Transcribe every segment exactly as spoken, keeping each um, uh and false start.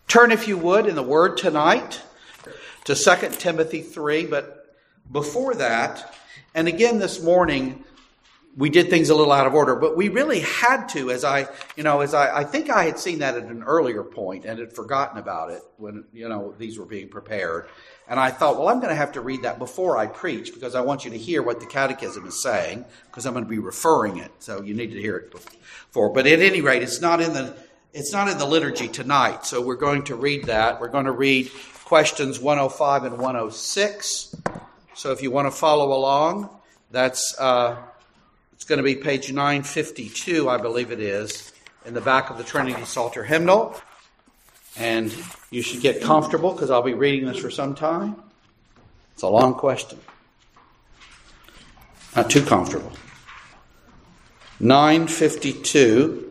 Turn, if you would, in the Word tonight to Second Timothy three. But before that, and again this morning, we did things a little out of order, but we really had to, as I, you know, as I, I think I had seen that at an earlier point and had forgotten about it when, you know, these were being prepared. And I thought, well, I'm going to have to read that before I preach because I want you to hear what the Catechism is saying because I'm going to be referring it. So you need to hear it before. But at any rate, it's not in the it's not in the liturgy tonight. So we're going to read that. We're going to read questions one oh five and one oh six. So if you want to follow along, that's uh, it's going to be page nine fifty-two, I believe it is, in the back of the Trinity Psalter hymnal. And you should get comfortable because I'll be reading this for some time. It's a long question. Not too comfortable. nine fifty-two,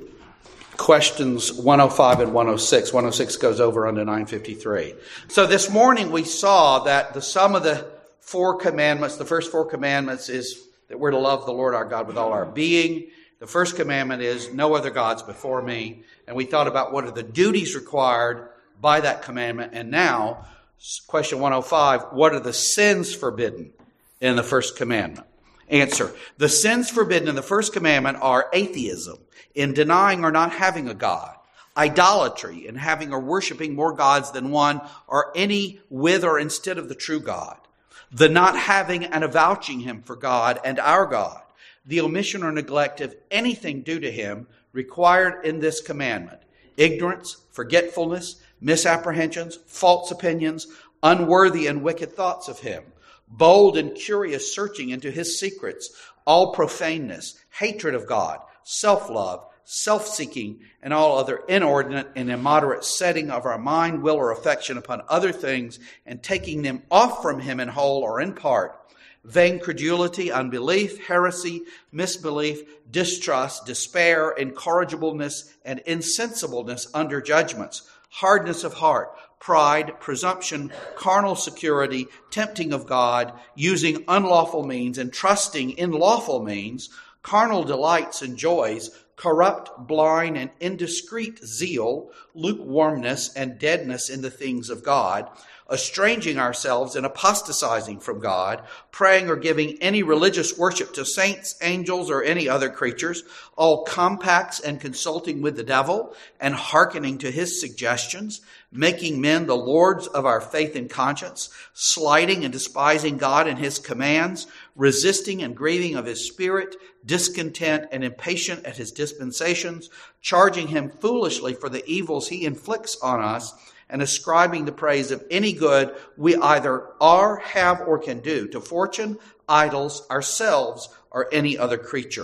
questions one oh five and one oh six. one oh six goes over onto nine fifty-three. So this morning we saw that the sum of the four commandments, the first four commandments is that we're to love the Lord our God with all our being. The first commandment is no other gods before me. And we thought about what are the duties required by that commandment. And now, question one oh five, what are the sins forbidden in the first commandment? Answer, the sins forbidden in the first commandment are atheism, in denying or not having a God, idolatry, in having or worshiping more gods than one or any with or instead of the true God, the not having and avouching him for God and our God, the omission or neglect of anything due to him required in this commandment, ignorance, forgetfulness, misapprehensions, false opinions, unworthy and wicked thoughts of him, bold and curious searching into his secrets, all profaneness, hatred of God, self-love, self-seeking, and all other inordinate and immoderate setting of our mind, will, or affection upon other things, and taking them off from him in whole or in part, vain credulity, unbelief, heresy, misbelief, distrust, despair, incorrigibleness, and insensibleness under judgments, hardness of heart, pride, presumption, carnal security, tempting of God, using unlawful means and trusting in lawful means, carnal delights and joys, corrupt, blind, and indiscreet zeal, lukewarmness, and deadness in the things of God, estranging ourselves and apostatizing from God, praying or giving any religious worship to saints, angels, or any other creatures, all compacts and consulting with the devil, and hearkening to his suggestions, making men the lords of our faith and conscience, slighting and despising God and his commands, resisting and grieving of his spirit, discontent and impatient at his dispensations, charging him foolishly for the evils he inflicts on us, and ascribing the praise of any good we either are, have, or can do to fortune, idols, ourselves, or any other creature.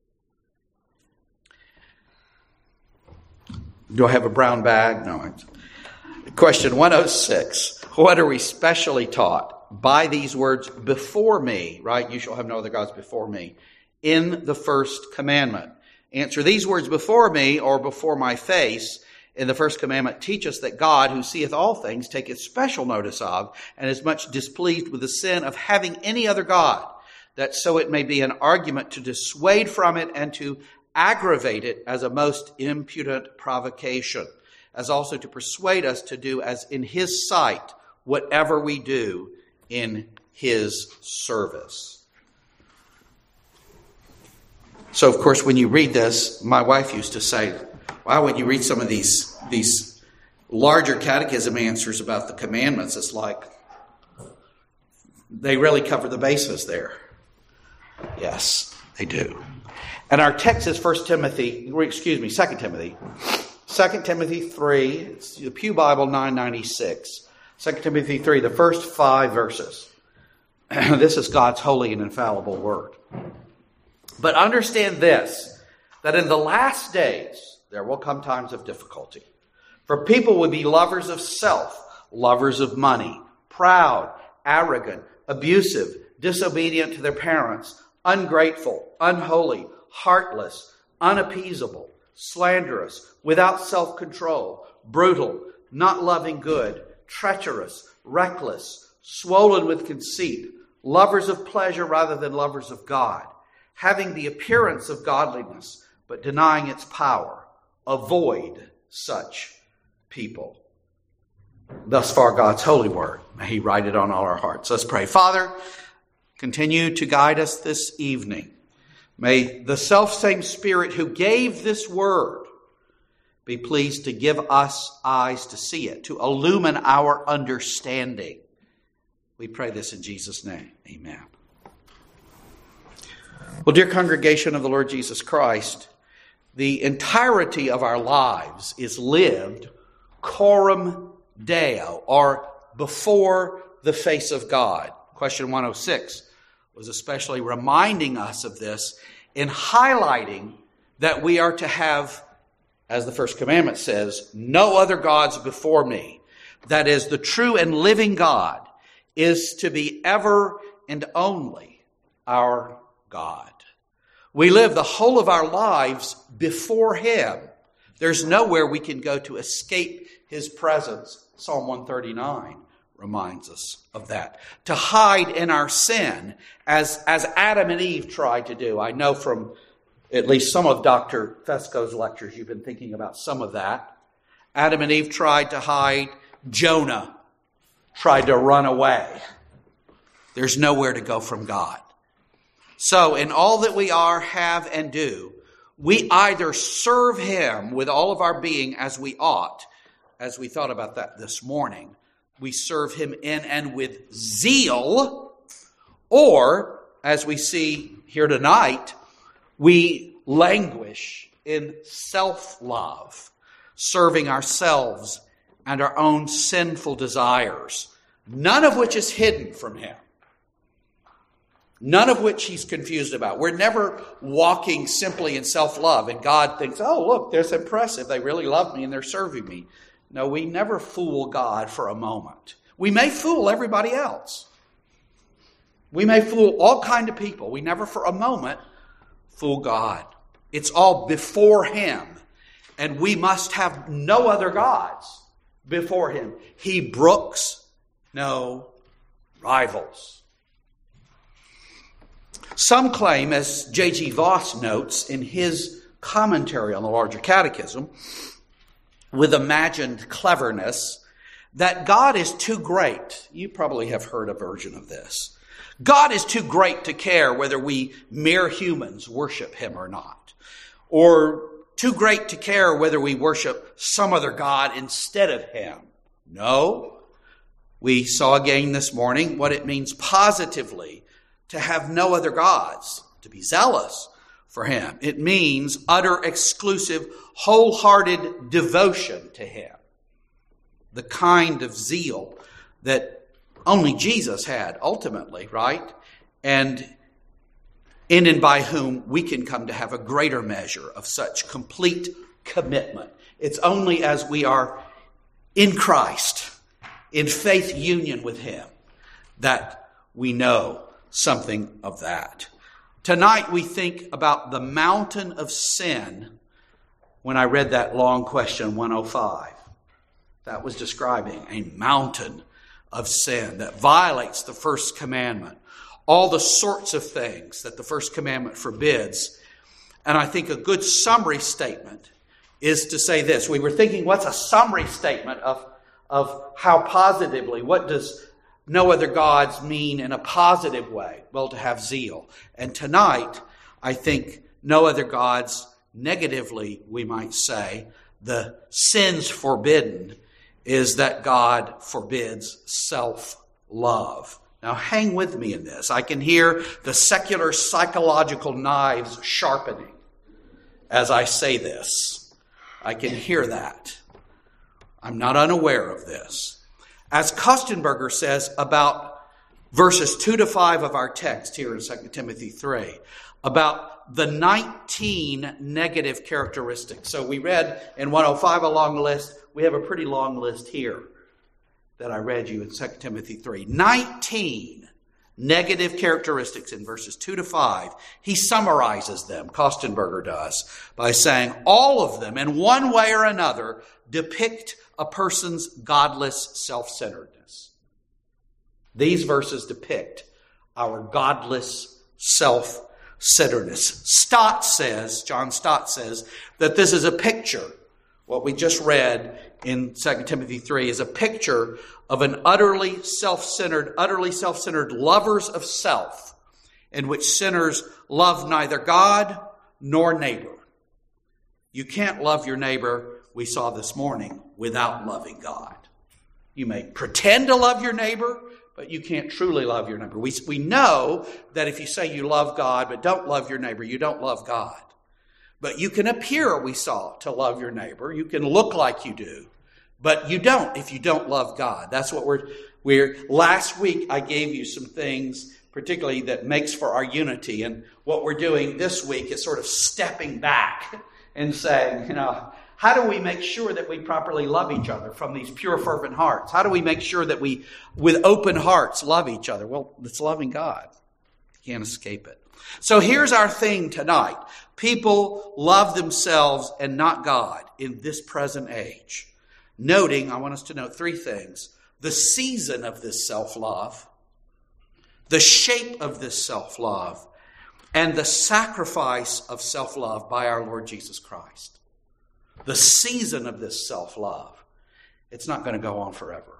Do I have a brown bag? No. Question one oh six. What are we specially taught by these words, before me, right? You shall have no other gods before me, in the first commandment? Answer, these words, before me, or before my face, in the first commandment, teach us that God, who seeth all things, taketh special notice of, and is much displeased with the sin of having any other God, that so it may be an argument to dissuade from it and to aggravate it as a most impudent provocation, as also to persuade us to do as in his sight whatever we do in his service. So, of course, when you read this, my wife used to say, wow, when you read some of these these larger catechism answers about the commandments, it's like they really cover the bases there. Yes, they do. And our text is First Timothy, excuse me, Second Timothy. Second Timothy three, it's the Pew Bible nine ninety-six. Second Timothy three, the first five verses. This is God's holy and infallible word. But understand this, that in the last days, there will come times of difficulty. For people will be lovers of self, lovers of money, proud, arrogant, abusive, disobedient to their parents, ungrateful, unholy, heartless, unappeasable, slanderous, without self-control, brutal, not loving good, treacherous, reckless, swollen with conceit, lovers of pleasure rather than lovers of God, having the appearance of godliness, but denying its power. Avoid such people. thus far God's holy word. May he write it on all our hearts. Let's pray. Father, continue to guide us this evening. May the selfsame Spirit who gave this word be pleased to give us eyes to see it, to illumine our understanding. We pray this in Jesus' name. Amen. Well, dear congregation of the Lord Jesus Christ, the entirety of our lives is lived coram Deo, or before the face of God. Question one oh six was especially reminding us of this in highlighting that we are to have, as the first commandment says, no other gods before me. That is, the true and living God is to be ever and only our God. We live the whole of our lives before him. There's nowhere we can go to escape his presence. Psalm one thirty-nine reminds us of that. To hide in our sin, as, as Adam and Eve tried to do. I know from at least some of Doctor Fesco's lectures, you've been thinking about some of that. Adam and Eve tried to hide. Jonah tried to run away. There's nowhere to go from God. So in all that we are, have, and do, we either serve him with all of our being as we ought, as we thought about that this morning. We serve him in and with zeal, or, as we see here tonight, we languish in self-love, serving ourselves and our own sinful desires, none of which is hidden from him. None of which he's confused about. We're never walking simply in self-love, and God thinks, oh, look, that's impressive. They really love me and they're serving me. No, we never fool God for a moment. We may fool everybody else. We may fool all kinds of people. We never for a moment fool God. It's all before him, and we must have no other gods before him. He brooks no rivals. Some claim, as J G Voss notes in his commentary on the Larger Catechism, with imagined cleverness, that God is too great. You probably have heard a version of this. God is too great to care whether we mere humans worship him or not. Or too great to care whether we worship some other God instead of him. No. We saw again this morning what it means positively to have no other gods, to be zealous for him. It means utter, exclusive, wholehearted devotion to him. The kind of zeal that only Jesus had ultimately, right? And in and by whom we can come to have a greater measure of such complete commitment. It's only as we are in Christ, in faith union with him, that we know something of that. Tonight we think about the mountain of sin. When I read that long question, one oh five, that was describing a mountain of sin that violates the first commandment. All the sorts of things that the first commandment forbids. And I think a good summary statement is to say this. We were thinking, what's a summary statement of, of how positively, what does no other gods mean in a positive way? Well, to have zeal. And tonight, I think no other gods, negatively, we might say, the sins forbidden is that God forbids self-love. Now, hang with me in this. I can hear the secular psychological knives sharpening as I say this. I can hear that. I'm not unaware of this. As Kostenberger says about verses two to five of our text here in Second Timothy three, about the nineteen negative characteristics. So we read in one oh five a long list. We have a pretty long list here that I read you in Second Timothy three. nineteen negative characteristics in verses two to five. He summarizes them, Kostenberger does, by saying all of them in one way or another depict a person's godless self-centeredness. These verses depict our godless self-centeredness. Stott says, John Stott says, that this is a picture, what we just read in Second Timothy three is a picture of an utterly self-centered, utterly self-centered lovers of self, in which sinners love neither God nor neighbor. You can't love your neighbor, we saw this morning, without loving God. You may pretend to love your neighbor, but you can't truly love your neighbor. We, we know that if you say you love God but don't love your neighbor, you don't love God. But you can appear, we saw, to love your neighbor. You can look like you do, but you don't if you don't love God. That's what we're, we're, last week I gave you some things, particularly that makes for our unity. And what we're doing this week is sort of stepping back and saying, you know, how do we make sure that we properly love each other from these pure, fervent hearts? How do we make sure that we, with open hearts, love each other? Well, it's loving God. You can't escape it. So here's our thing tonight. People love themselves and not God in this present age. Noting, I want us to note three things. The season of this self-love, the shape of this self-love, and the sacrifice of self-love by our Lord Jesus Christ. The season of this self-love. It's not going to go on forever.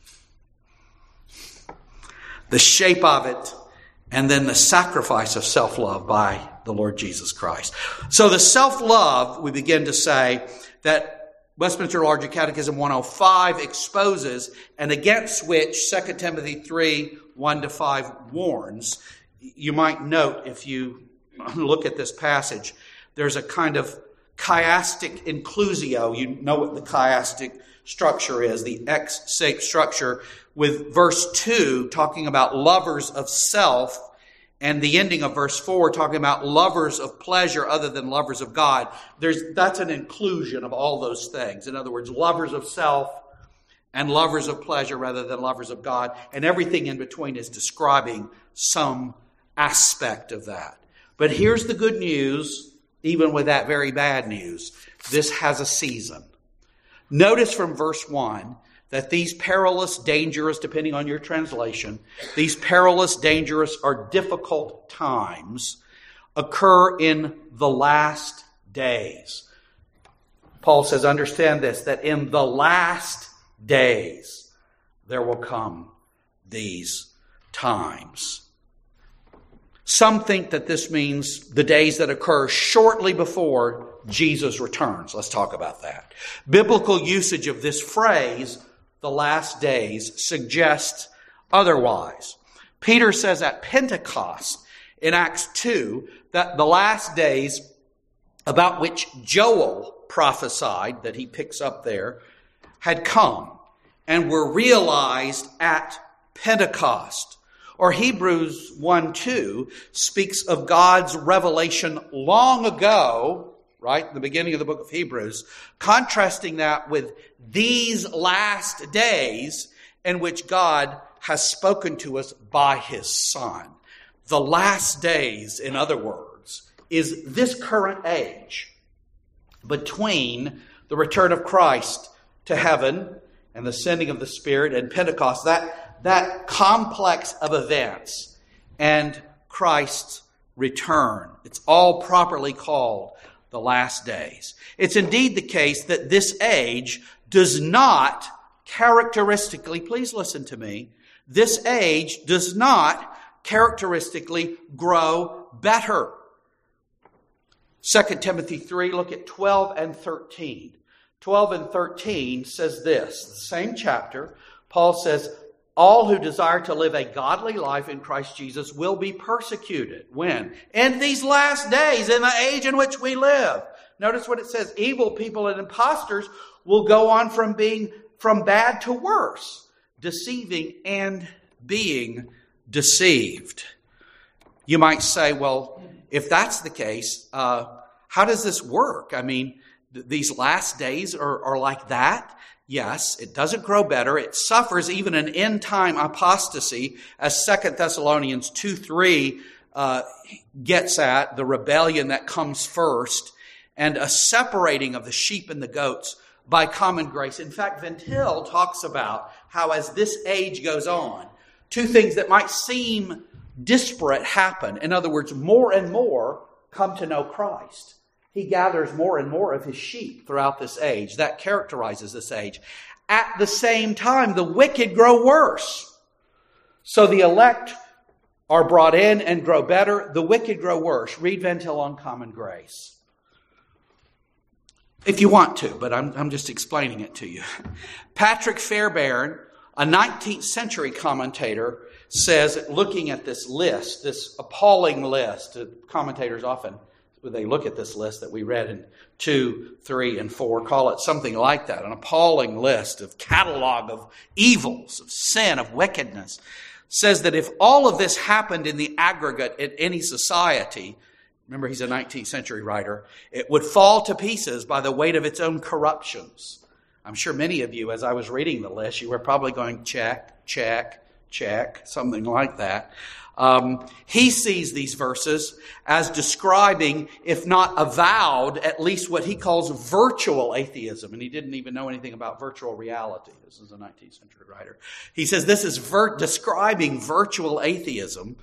The shape of it, and then the sacrifice of self-love by the Lord Jesus Christ. So the self-love, we begin to say that Westminster Larger Catechism one oh five exposes, and against which Second Timothy three, one to five warns. You might note, if you look at this passage, there's a kind of chiastic inclusio. You know what the chiastic structure is, the X-shaped structure, with verse two talking about lovers of self, and the ending of verse four talking about lovers of pleasure other than lovers of God. There's that's an inclusion of all those things. In other words, lovers of self and lovers of pleasure rather than lovers of God. And everything in between is describing some aspect of that. But here's the good news, even with that very bad news. This has a season. Notice from verse one that these perilous, dangerous, depending on your translation, these perilous, dangerous, or difficult times occur in the last days. Paul says, understand this, that in the last days there will come these times. Some think that this means the days that occur shortly before Jesus returns. Let's talk about that. Biblical usage of this phrase, the last days, suggests otherwise. Peter says at Pentecost in Acts two that the last days about which Joel prophesied, that he picks up there, had come and were realized at Pentecost. Or Hebrews one two speaks of God's revelation long ago, right, the beginning of the book of Hebrews, contrasting that with these last days in which God has spoken to us by His Son. The last days, in other words, is this current age between the return of Christ to heaven and the sending of the Spirit and Pentecost, that That complex of events and Christ's return. It's all properly called the last days. It's indeed the case that this age does not characteristically, please listen to me, this age does not characteristically grow better. Second Timothy three, look at twelve and thirteen. twelve and thirteen says this, the same chapter. Paul says, all who desire to live a godly life in Christ Jesus will be persecuted. When? In these last days, in the age in which we live. Notice what it says. Evil people and impostors will go on from being from bad to worse, deceiving and being deceived. You might say, well, if that's the case, uh, how does this work? I mean, th- these last days are, are like that. Yes, it doesn't grow better. It suffers even an end-time apostasy, as Second Thessalonians two three uh, gets at, the rebellion that comes first, and a separating of the sheep and the goats by common grace. In fact, Van Til talks about how as this age goes on, two things that might seem disparate happen. In other words, more and more come to know Christ. he gathers more and more of his sheep throughout this age. That characterizes this age. At the same time, the wicked grow worse. So the elect are brought in and grow better. The wicked grow worse. Read Van Til on Common Grace. If you want to, but I'm, I'm just explaining it to you. Patrick Fairbairn, a nineteenth century commentator, says, looking at this list, this appalling list, commentators often, when they look at this list that we read in two, three, and four, call it something like that, an appalling list of catalog of evils, of sin, of wickedness, says that if all of this happened in the aggregate in any society, remember he's a nineteenth century writer, it would fall to pieces by the weight of its own corruptions. I'm sure many of you, as I was reading the list, you were probably going, check, check, check, something like that. Um, he sees these verses as describing, if not avowed, at least what he calls virtual atheism. And he didn't even know anything about virtual reality. This is a nineteenth century writer. He says this is vir- describing virtual atheism,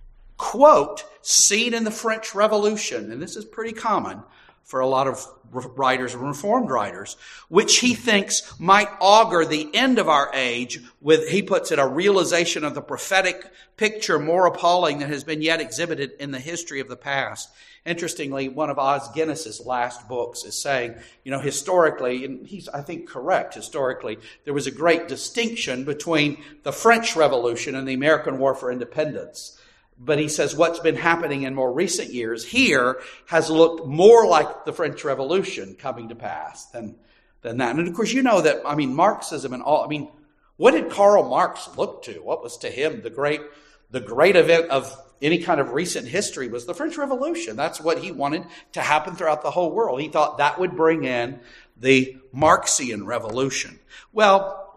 quote, seen in the French Revolution, and this is pretty common for a lot of writers and Reformed writers, which he thinks might augur the end of our age with, he puts it, a realization of the prophetic picture more appalling than has been yet exhibited in the history of the past. Interestingly, one of Os Guinness's last books is saying, you know, historically, and he's, I think, correct, historically, there was a great distinction between the French Revolution and the American War for Independence. But he says what's been happening in more recent years here has looked more like the French Revolution coming to pass than, than that. And of course, you know that, I mean, Marxism and all, I mean, what did Karl Marx look to? What was to him the great, the great event of any kind of recent history was the French Revolution. That's what he wanted to happen throughout the whole world. He thought that would bring in the Marxian revolution. Well,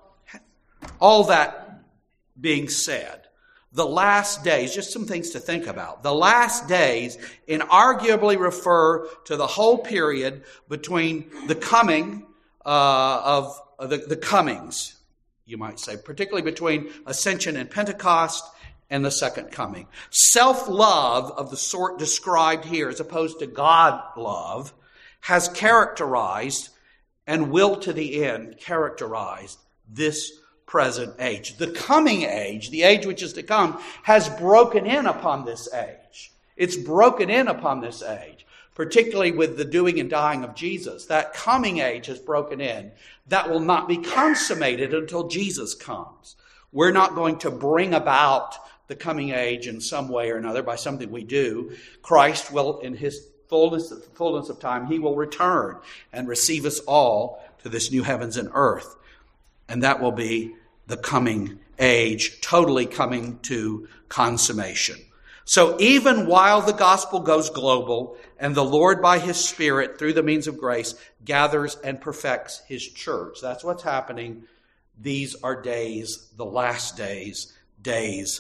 all that being said, the last days, just some things to think about. The last days inarguably refer to the whole period between the coming uh, of uh, the, the comings, you might say, particularly between Ascension and Pentecost and the second coming. Self-love of the sort described here, as opposed to God love, has characterized and will to the end characterize this present age. The coming age, the age which is to come, has broken in upon this age. It's broken in upon this age, particularly with the doing and dying of Jesus. That coming age has broken in. That will not be consummated until Jesus comes. We're not going to bring about the coming age in some way or another by something we do. Christ will, in his fullness, fullness of time, he will return and receive us all to this new heavens and earth. And that will be the coming age, totally coming to consummation. So even while the gospel goes global and the Lord by his Spirit, through the means of grace, gathers and perfects his church, that's what's happening. These are days, the last days, days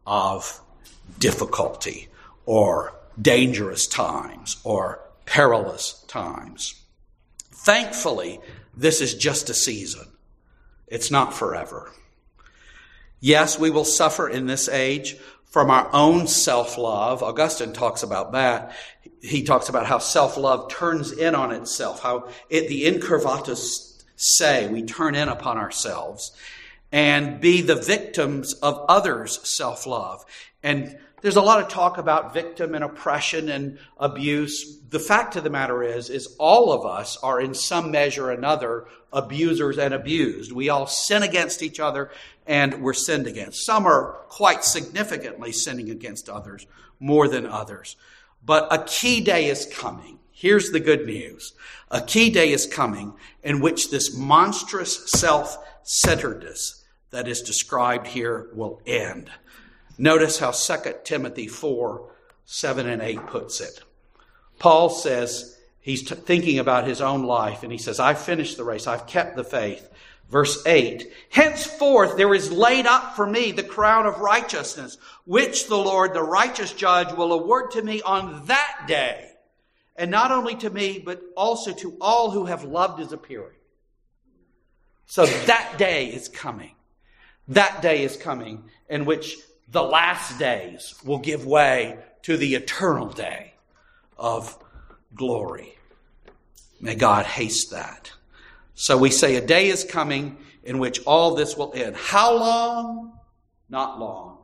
of difficulty or dangerous times or perilous times. Thankfully, this is just a season. It's not forever. Yes, we will suffer in this age from our own self-love. Augustine talks about that. He talks about how self-love turns in on itself, how it, the incurvatus se, we turn in upon ourselves and be the victims of others' self-love. And there's a lot of talk about victim and oppression and abuse. The fact of the matter is, is all of us are in some measure or another abusers and abused. We all sin against each other and we're sinned against. Some are quite significantly sinning against others more than others. But a key day is coming. Here's the good news. A key day is coming in which this monstrous self-centeredness that is described here will end. Notice how Second Timothy four, seven and eight puts it. Paul says, he's t- thinking about his own life, and he says, I've finished the race, I've kept the faith. Verse eight, henceforth there is laid up for me the crown of righteousness, which the Lord, the righteous judge, will award to me on that day. And not only to me, but also to all who have loved his appearing. So that day is coming. That day is coming in which the last days will give way to the eternal day of glory. May God haste that. So we say a day is coming in which all this will end. How long? Not long.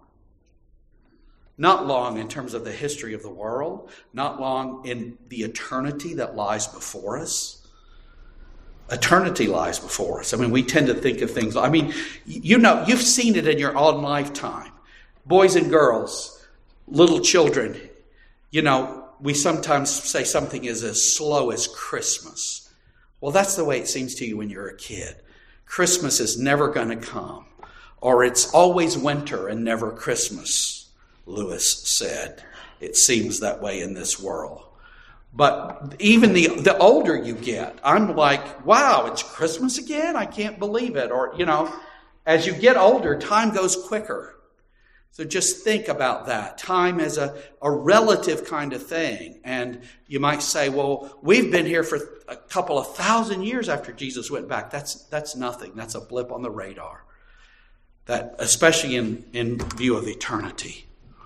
Not long in terms of the history of the world. Not long in the eternity that lies before us. Eternity lies before us. I mean, we tend to think of things. I mean, you know, you've seen it in your own lifetime. Boys and girls, little children, you know, we sometimes say something is as slow as Christmas. Well, that's the way it seems to you when you're a kid. Christmas is never going to come. Or it's always winter and never Christmas, Lewis said. It seems that way in this world. But even the the older you get, I'm like, wow, it's Christmas again? I can't believe it. Or, you know, as you get older, time goes quicker. So just think about that. Time as a, a relative kind of thing. And you might say, well, we've been here for a couple of thousand years after Jesus went back. That's that's nothing. That's a blip on the radar. That, especially in, in view of eternity.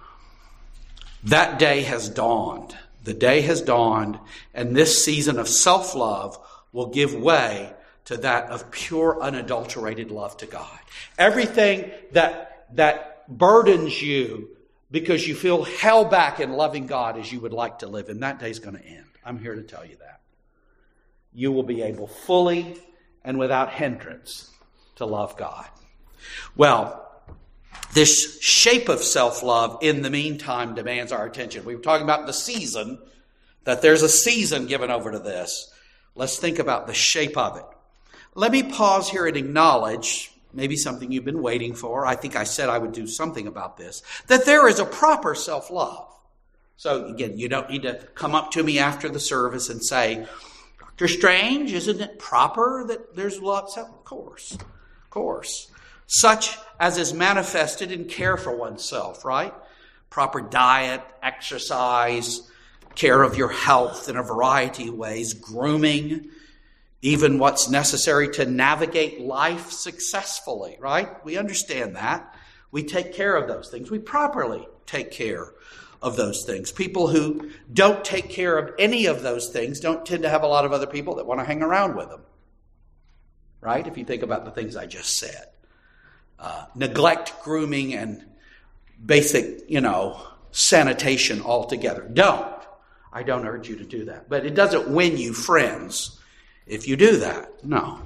That day has dawned. The day has dawned, and this season of self-love will give way to that of pure, unadulterated love to God. Everything that that burdens you because you feel held back in loving God as you would like to live, and that day's going to end. I'm here to tell you that. You will be able fully and without hindrance to love God. Well, this shape of self-love, in the meantime, demands our attention. We were talking about the season, that there's a season given over to this. Let's think about the shape of it. Let me pause here and acknowledge, maybe something you've been waiting for. I think I said I would do something about this, that there is a proper self-love. So again, you don't need to come up to me after the service and say, Doctor Strange, isn't it proper that there's lots of, of course, of course. Such as is manifested in care for oneself, right? Proper diet, exercise, care of your health in a variety of ways, grooming, even what's necessary to navigate life successfully, right? We understand that. We take care of those things. We properly take care of those things. People who don't take care of any of those things don't tend to have a lot of other people that want to hang around with them, right? If you think about the things I just said. Uh, neglect grooming and basic, you know, sanitation altogether. Don't. I don't urge you to do that. But it doesn't win you friends if you do that. No.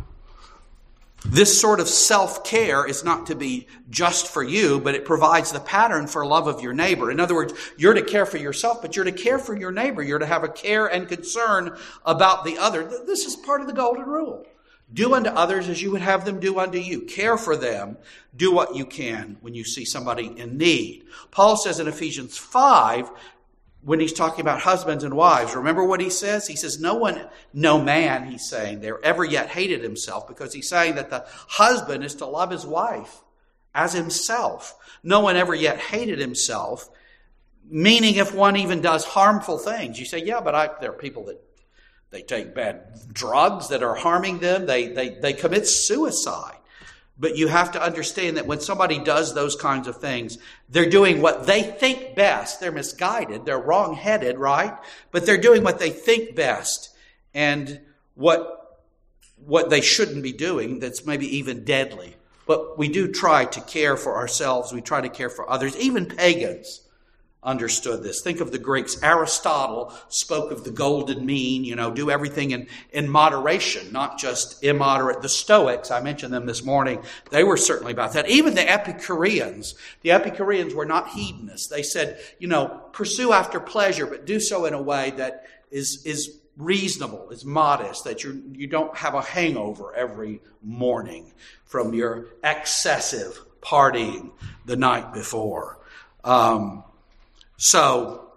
This sort of self-care is not to be just for you, but it provides the pattern for love of your neighbor. In other words, you're to care for yourself, but you're to care for your neighbor. You're to have a care and concern about the other. This is part of the golden rule. Do unto others as you would have them do unto you. Care for them. Do what you can when you see somebody in need. Paul says in Ephesians five, when he's talking about husbands and wives, remember what he says? He says, no one, no man, he's saying, there ever yet hated himself, because he's saying that the husband is to love his wife as himself. No one ever yet hated himself, meaning if one even does harmful things. You say, yeah, but I, there are people that They take bad drugs that are harming them. They, they, they commit suicide. But you have to understand that when somebody does those kinds of things, they're doing what they think best. They're misguided. They're wrong-headed, right? But they're doing what they think best. And what, what they shouldn't be doing that's maybe even deadly. But we do try to care for ourselves. We try to care for others. Even pagans understood this. Think of the Greeks. Aristotle spoke of the golden mean, you know, do everything in, in moderation, not just immoderate. The Stoics, I mentioned them this morning, they were certainly about that. Even the Epicureans, the Epicureans were not hedonists. They said, you know, pursue after pleasure, but do so in a way that is, is reasonable, is modest, that you you don't have a hangover every morning from your excessive partying the night before. Um, So,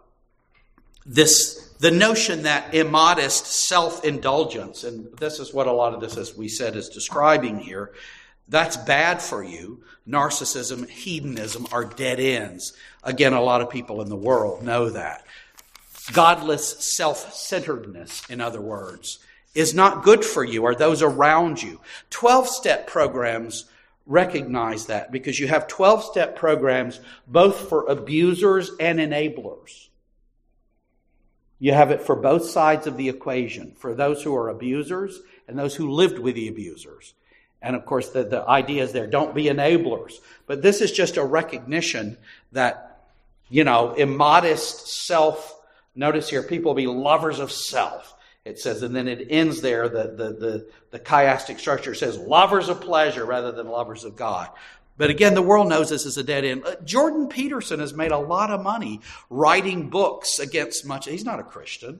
this the notion that immodest self-indulgence, and this is what a lot of this, as we said, is describing here, that's bad for you. Narcissism, hedonism are dead ends. Again, a lot of people in the world know that. Godless self-centeredness, in other words, is not good for you or those around you. twelve-step programs recognize that, because you have twelve-step programs both for abusers and enablers. You have it for both sides of the equation, for those who are abusers and those who lived with the abusers. And of course, the, the idea is there, don't be enablers. But this is just a recognition that, you know, immodest self, notice here, people be lovers of self. It says, and then it ends there, the, the, the, the chiastic structure says lovers of pleasure rather than lovers of God. But again, the world knows this is a dead end. Uh, Jordan Peterson has made a lot of money writing books against much. He's not a Christian.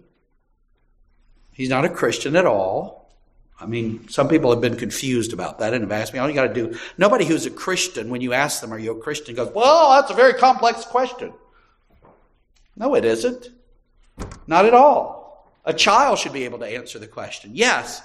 He's not a Christian at all. I mean, some people have been confused about that and have asked me, all you got to do, nobody who's a Christian, when you ask them, are you a Christian, goes, well, that's a very complex question. No, it isn't. Not at all. A child should be able to answer the question. Yes,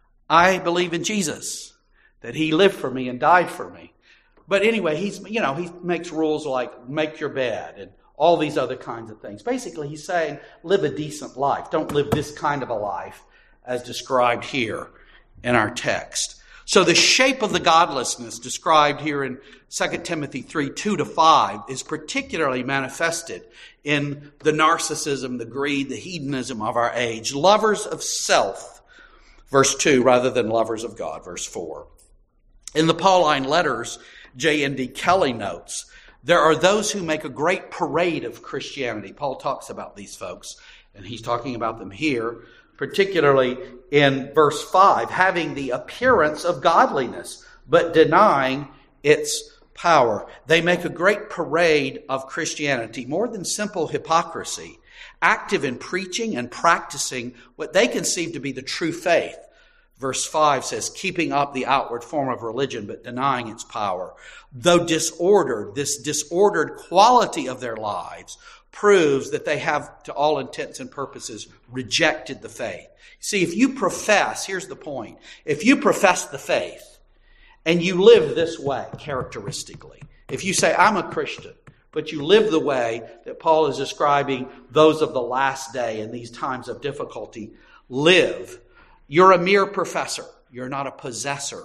I believe in Jesus, that he lived for me and died for me. But anyway, he's, you know, he makes rules like make your bed and all these other kinds of things. Basically, he's saying live a decent life. Don't live this kind of a life as described here in our text. So the shape of the godlessness described here in Second Timothy three, two to five is particularly manifested in the narcissism, the greed, the hedonism of our age. Lovers of self, verse two, rather than lovers of God, verse four. In the Pauline letters, J N D Kelly notes, there are those who make a great parade of Christianity. Paul talks about these folks, and he's talking about them here, particularly in verse five, having the appearance of godliness, but denying its power. They make a great parade of Christianity, more than simple hypocrisy, active in preaching and practicing what they conceive to be the true faith. Verse five says, keeping up the outward form of religion, but denying its power. Though disordered, this disordered quality of their lives proves that they have, to all intents and purposes, rejected the faith. See, if you profess, here's the point, if you profess the faith and you live this way characteristically, if you say, I'm a Christian, but you live the way that Paul is describing those of the last day in these times of difficulty live, you're a mere professor. You're not a possessor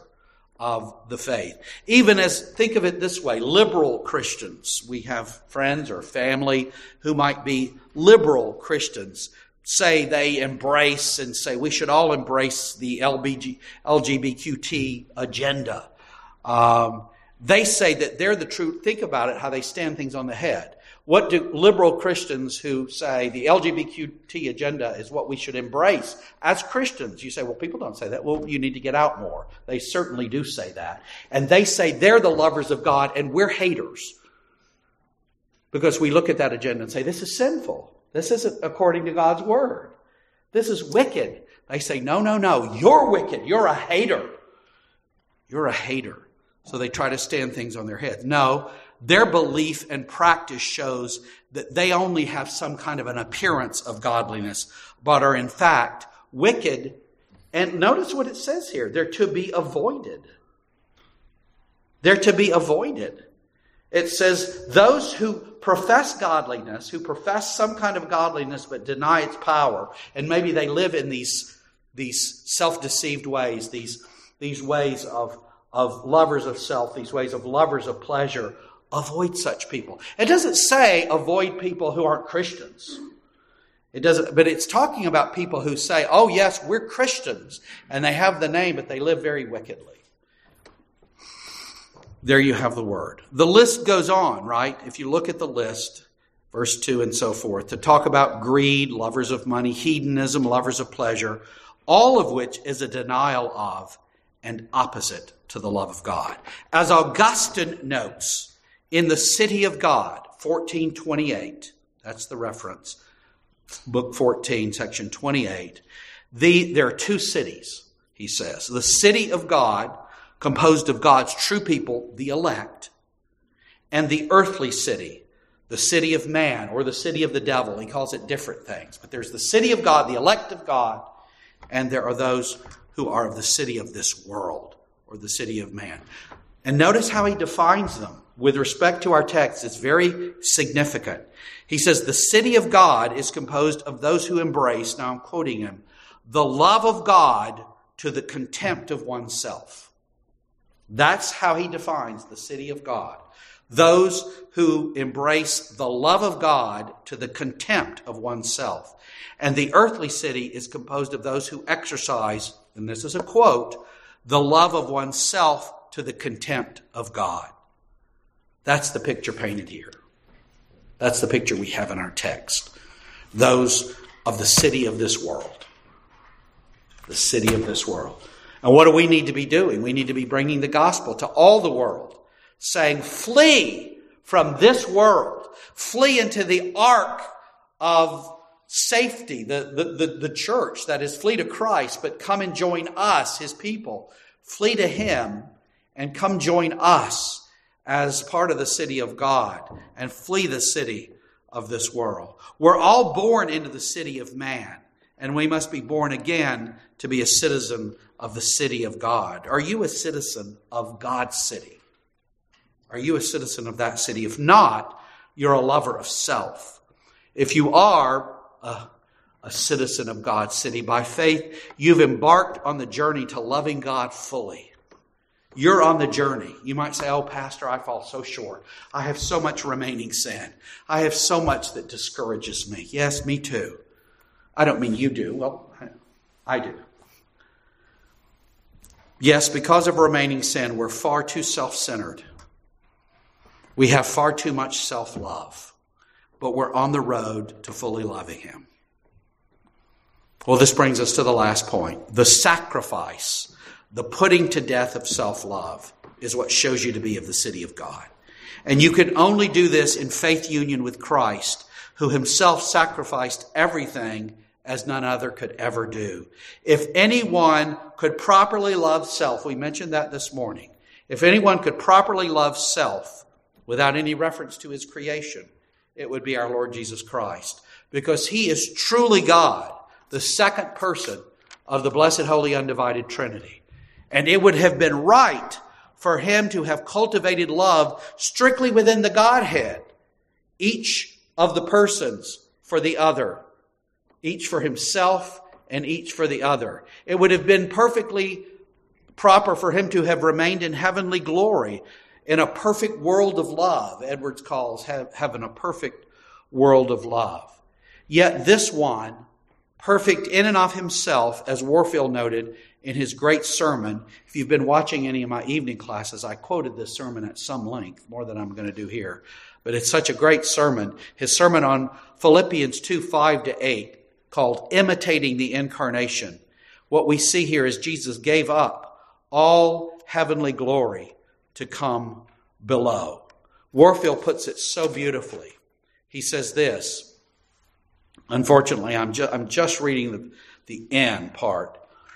of the faith. Even as, think of it this way, liberal Christians. We have friends or family who might be liberal Christians, say they embrace and say we should all embrace the L G B T agenda. Um, they say that they're the true, think about it, how they stand things on the head. What do liberal Christians who say the L G B T agenda is what we should embrace as Christians? You say, well, people don't say that. Well, you need to get out more. They certainly do say that. And they say they're the lovers of God and we're haters. Because we look at that agenda and say, this is sinful. This isn't according to God's word. This is wicked. They say, no, no, no, you're wicked. You're a hater. You're a hater. So they try to stand things on their heads. No. Their belief and practice shows that they only have some kind of an appearance of godliness, but are in fact wicked. And notice what it says here. They're to be avoided. They're to be avoided. It says those who profess godliness, who profess some kind of godliness but deny its power, and maybe they live in these, these self-deceived ways, these, these ways of, of lovers of self, these ways of lovers of pleasure, avoid such people. It doesn't say avoid people who aren't Christians. It doesn't, but it's talking about people who say, oh yes, we're Christians, and they have the name, but they live very wickedly. There you have the word. The list goes on, right? If you look at the list, verse two and so forth, to talk about greed, lovers of money, hedonism, lovers of pleasure, all of which is a denial of and opposite to the love of God. As Augustine notes, in the city of God, fourteen twenty-eight, that's the reference, book fourteen, section twenty-eight. The, there are two cities, he says. The city of God, composed of God's true people, the elect, and the earthly city, the city of man, or the city of the devil. He calls it different things. But there's the city of God, the elect of God, and there are those who are of the city of this world, or the city of man. And notice how he defines them. With respect to our text, it's very significant. He says, the city of God is composed of those who embrace, now I'm quoting him, the love of God to the contempt of oneself. That's how he defines the city of God. those who embrace the love of God to the contempt of oneself. And the earthly city is composed of those who exercise, and this is a quote, the love of oneself to the contempt of God. That's the picture painted here. That's the picture we have in our text. Those of the city of this world. The city of this world. And what do we need to be doing? We need to be bringing the gospel to all the world, saying, flee from this world. Flee into the ark of safety, the, the, the, the church, that is, flee to Christ, but come and join us, his people. Flee to him and come join us as part of the city of God, and flee the city of this world. We're all born into the city of man, and we must be born again to be a citizen of the city of God. Are you a citizen of God's city? Are you a citizen of that city? If not, you're a lover of self. If you are a, a citizen of God's city by faith, you've embarked on the journey to loving God fully. You're on the journey. You might say, oh, Pastor, I fall so short. I have so much remaining sin. I have so much that discourages me. Yes, me too. I don't mean you do. Well, I do. Yes, because of remaining sin, we're far too self-centered. We have far too much self-love. But we're on the road to fully loving him. Well, this brings us to the last point. The sacrifice, the putting to death of self-love is what shows you to be of the city of God. And you can only do this in faith union with Christ, who himself sacrificed everything as none other could ever do. If anyone could properly love self, we mentioned that this morning. If anyone could properly love self without any reference to his creation, it would be our Lord Jesus Christ. Because he is truly God, the second person of the blessed, holy, undivided Trinity. And it would have been right for him to have cultivated love strictly within the Godhead, each of the persons for the other, each for himself and each for the other. It would have been perfectly proper for him to have remained in heavenly glory, in a perfect world of love. Edwards calls heaven a perfect world of love. Yet this one, perfect in and of himself, as Warfield noted in his great sermon. If you've been watching any of my evening classes, I quoted this sermon at some length, more than I'm going to do here. But it's such a great sermon. His sermon on Philippians two, five to eight, called Imitating the Incarnation. What we see here is Jesus gave up all heavenly glory to come below. Warfield puts it so beautifully. He says this. Unfortunately, I'm, ju- I'm just reading the, the end part.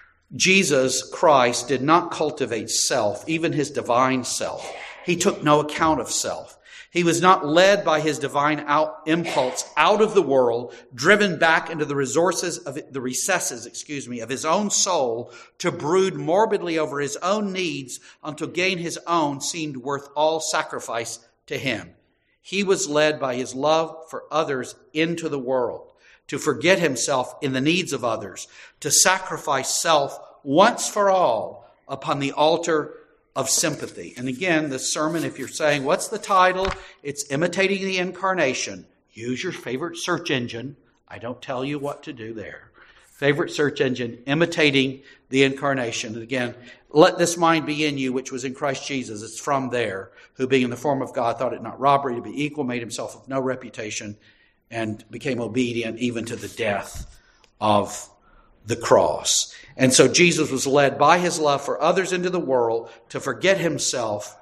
Jesus Christ did not cultivate self, even his divine self. He took no account of self. He was not led by his divine out, impulse out of the world, driven back into the resources of the recesses, excuse me, of his own soul to brood morbidly over his own needs until gain his own seemed worth all sacrifice to him. He was led by his love for others into the world, to forget himself in the needs of others, to sacrifice self once for all upon the altar of sympathy. And again, the sermon, if you're saying, what's the title? It's Imitating the Incarnation. Use your favorite search engine. I don't tell you what to do there. Favorite search engine, Imitating the Incarnation. And again, let this mind be in you, which was in Christ Jesus. It's from there, who being in the form of God, thought it not robbery to be equal, made himself of no reputation, and became obedient even to the death of the cross. And so Jesus was led by his love for others into the world to forget himself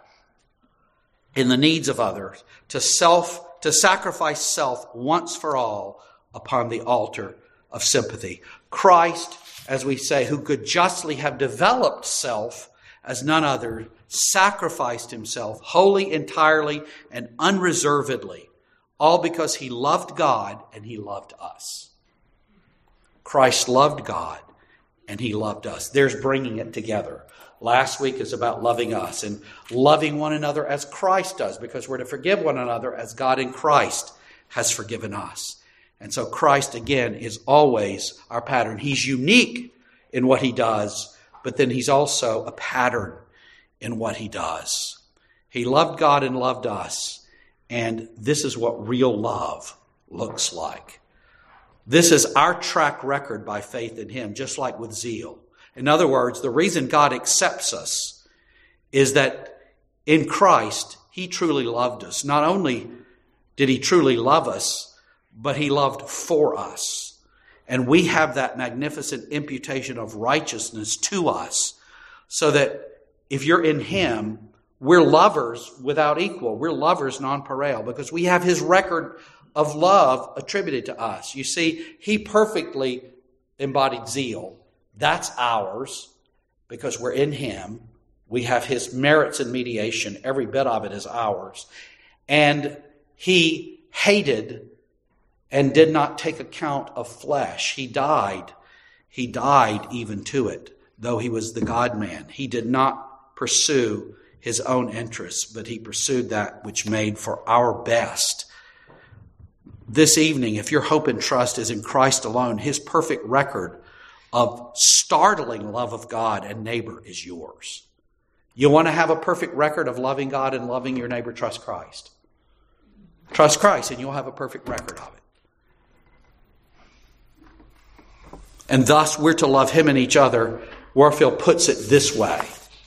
in the needs of others, to self, to sacrifice self once for all upon the altar of sympathy. Christ, as we say, who could justly have developed self as none other, sacrificed himself wholly, entirely, and unreservedly, all because he loved God and he loved us. Christ loved God and he loved us. There's bringing it together. Last week is about loving us and loving one another as Christ does, because we're to forgive one another as God in Christ has forgiven us. And so Christ, again, is always our pattern. He's unique in what he does, but then he's also a pattern in what he does. He loved God and loved us. And this is what real love looks like. This is our track record by faith in him, just like with zeal. In other words, the reason God accepts us is that in Christ, he truly loved us. Not only did he truly love us, but he loved for us. And we have that magnificent imputation of righteousness to us, so that if you're in him, we're lovers without equal. We're lovers nonpareil, because we have his record of love attributed to us. You see, he perfectly embodied zeal. That's ours because we're in him. We have his merits and mediation. Every bit of it is ours. And he hated and did not take account of flesh. He died. He died even to it, though he was the God-man. He did not pursue his own interests, but he pursued that which made for our best. This evening, if your hope and trust is in Christ alone, his perfect record of startling love of God and neighbor is yours. You want to have a perfect record of loving God and loving your neighbor? Trust Christ. Trust Christ and you'll have a perfect record of it. And thus we're to love him and each other. Warfield puts it this way.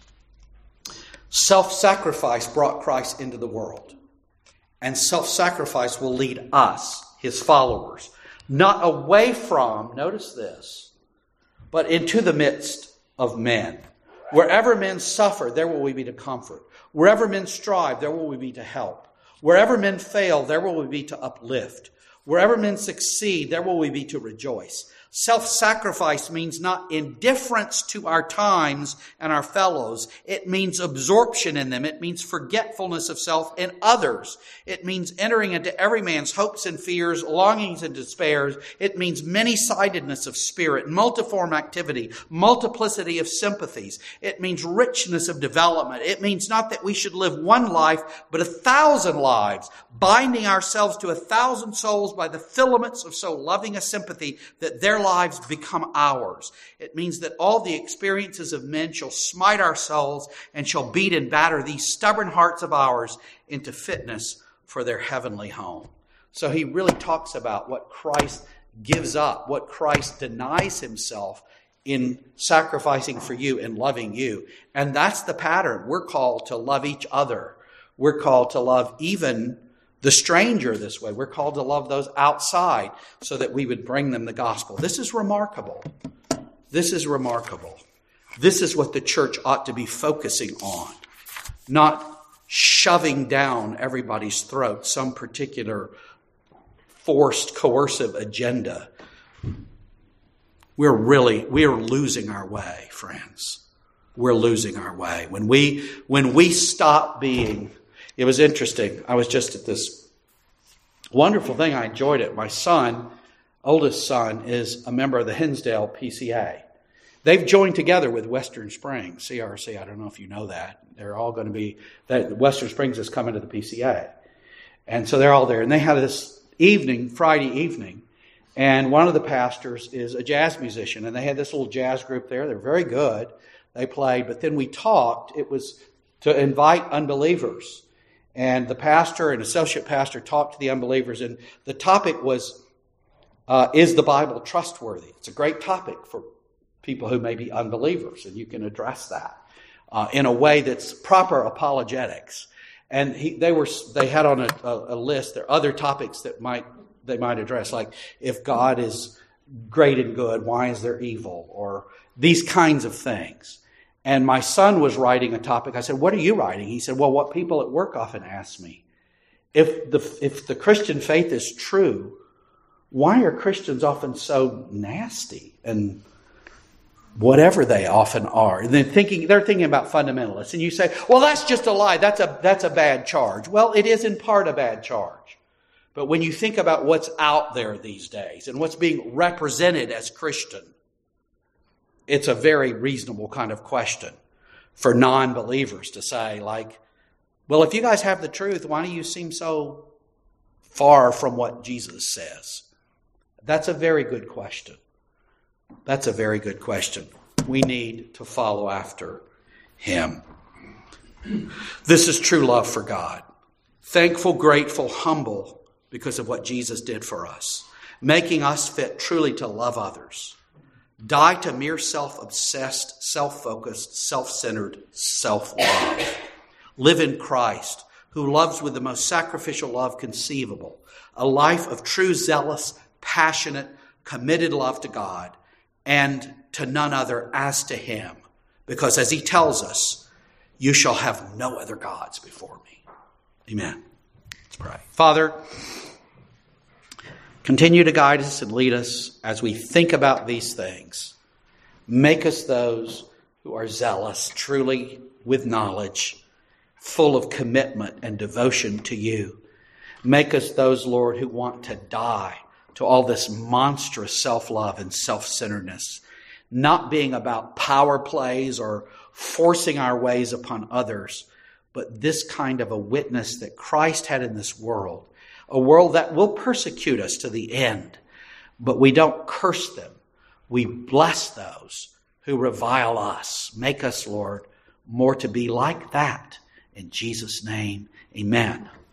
Self-sacrifice brought Christ into the world. And self-sacrifice will lead us, his followers, not away from, notice this, but into the midst of men. Wherever men suffer, there will we be to comfort. Wherever men strive, there will we be to help. Wherever men fail, there will we be to uplift. Wherever men succeed, there will we be to rejoice. Self-sacrifice means not indifference to our times and our fellows. It means absorption in them. It means forgetfulness of self in others. It means entering into every man's hopes and fears, longings and despairs. It means many-sidedness of spirit, multiform activity, multiplicity of sympathies. It means richness of development. It means not that we should live one life, but a thousand lives, binding ourselves to a thousand souls by the filaments of so loving a sympathy that their lives become ours. It means that all the experiences of men shall smite our souls and shall beat and batter these stubborn hearts of ours into fitness for their heavenly home. So he really talks about what Christ gives up, what Christ denies himself in sacrificing for you and loving you. And that's the pattern. We're called to love each other. We're called to love even the stranger this way. We're called to love those outside so that we would bring them the gospel. This is remarkable. This is remarkable. This is what the church ought to be focusing on, not shoving down everybody's throat some particular forced, coercive agenda. We're really, we're losing our way, friends. We're losing our way. When we, when we stop being... It was interesting. I was just at this wonderful thing. I enjoyed it. My son, oldest son, is a member of the Hinsdale P C A. They've joined together with Western Springs, C R C. I don't know if you know that. They're all going to be, that Western Springs is coming to the P C A. And so they're all there. And they had this evening, Friday evening, and one of the pastors is a jazz musician. And they had this little jazz group there. They're very good. They played. But then we talked. It was to invite unbelievers. And the pastor and associate pastor talked to the unbelievers, and the topic was, uh, is the Bible trustworthy? It's a great topic for people who may be unbelievers, and you can address that uh, in a way that's proper apologetics. And he, they were they had on a, a, a list, there are other topics that might they might address, like if God is great and good, why is there evil? Or these kinds of things. And my son was writing a topic. I said, what are you writing? He said, well, what people at work often ask me. If the, if the Christian faith is true, why are Christians often so nasty and whatever they often are? And they're thinking, they're thinking about fundamentalists. And you say, well, that's just a lie. That's a, that's a bad charge. Well, it is in part a bad charge. But when you think about what's out there these days and what's being represented as Christian, it's a very reasonable kind of question for non-believers to say, like, well, if you guys have the truth, why do you seem so far from what Jesus says? That's a very good question. That's a very good question. We need to follow after him. This is true love for God. Thankful, grateful, humble because of what Jesus did for us, making us fit truly to love others. Die to mere self-obsessed, self-focused, self-centered self-love. Live in Christ, who loves with the most sacrificial love conceivable, a life of true, zealous, passionate, committed love to God and to none other as to him. Because as he tells us, you shall have no other gods before me. Amen. Let's pray. Father, continue to guide us and lead us as we think about these things. Make us those who are zealous, truly with knowledge, full of commitment and devotion to you. Make us those, Lord, who want to die to all this monstrous self-love and self-centeredness, not being about power plays or forcing our ways upon others, but this kind of a witness that Christ had in this world, a world that will persecute us to the end, but we don't curse them. We bless those who revile us. Make us, Lord, more to be like that. In Jesus' name, amen.